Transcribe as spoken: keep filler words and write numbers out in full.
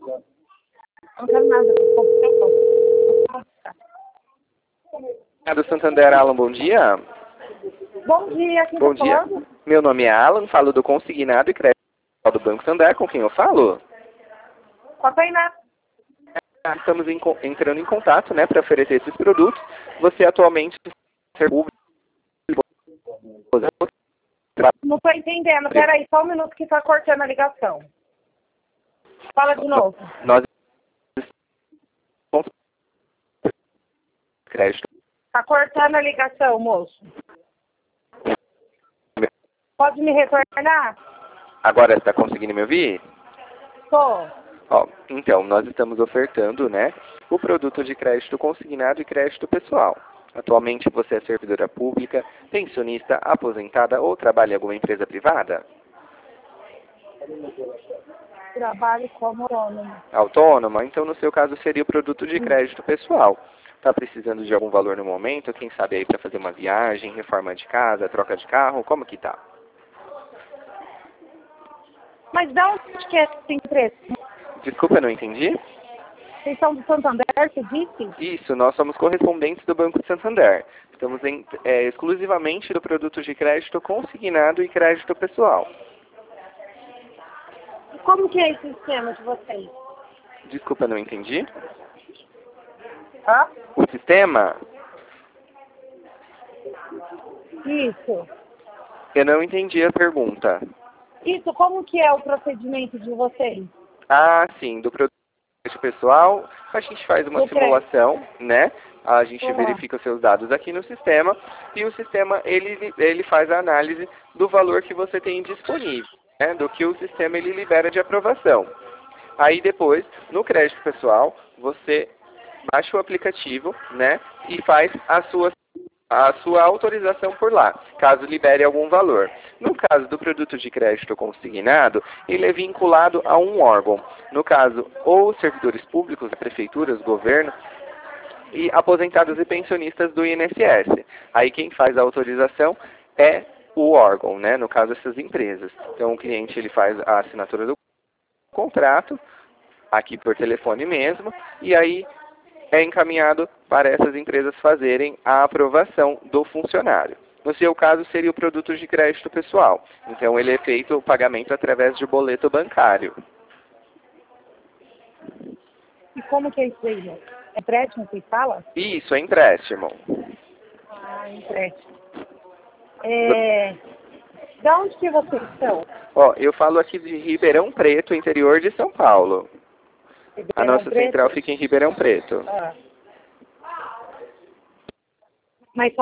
Não quero nada. É do Santander, Alan, bom dia. Bom dia, quem Bom tá dia. falando? Meu nome é Alan, falo do Consignado e Crédito do Banco Santander, com quem eu falo? Com a Tainá. Estamos em, entrando em contato, né, para oferecer esses produtos. Você atualmente ser público. Não tô entendendo. Peraí, só um minuto que tá cortando a ligação. Fala de novo. Nós crédito. Tá cortando a ligação, moço. Pode me retornar? Agora está conseguindo me ouvir? Tô. Ó, então, nós estamos ofertando, né, o produto de crédito consignado e crédito pessoal. Atualmente você é servidora pública, pensionista, aposentada ou trabalha em alguma empresa privada? Trabalho como autônomo. Autônoma? Então, no seu caso, seria o produto de crédito pessoal. Está precisando de algum valor no momento? Quem sabe aí para fazer uma viagem, reforma de casa, troca de carro? Como que tá? Mas de onde que é essa empresa? Desculpa, eu não entendi. Vocês são do Santander, você disse? Isso, nós somos correspondentes do Banco de Santander. Estamos em, é, exclusivamente do produto de crédito consignado e crédito pessoal. Como que é esse sistema de vocês? Desculpa, eu não entendi. Hã? O sistema? Isso. Eu não entendi a pergunta. Isso, como que é o procedimento de vocês? Ah, sim, do produto pessoal, a gente faz uma Do simulação, né? A gente Uhum. verifica os seus dados aqui no sistema e o sistema ele, ele faz a análise do valor que você tem disponível, né? Do que o sistema ele libera de aprovação. Aí depois, no crédito pessoal, você baixa o aplicativo, né? E faz a sua a sua autorização por lá, caso libere algum valor. No caso do produto de crédito consignado, ele é vinculado a um órgão. No caso, ou servidores públicos, prefeituras, governo, e aposentados e pensionistas do I N S S. Aí quem faz a autorização é o órgão, né? No caso, essas empresas. Então, o cliente ele faz a assinatura do contrato, aqui por telefone mesmo, e aí é encaminhado para essas empresas fazerem a aprovação do funcionário. No seu caso, seria o produto de crédito pessoal. Então, ele é feito o pagamento através de boleto bancário. E como que é isso aí? É empréstimo que fala? Isso, é empréstimo. Ah, empréstimo. É... De onde que vocês são? Ó, eu falo aqui de Ribeirão Preto, interior de São Paulo. A Ribeirão nossa Preto? central fica em Ribeirão Preto. Ah. Mas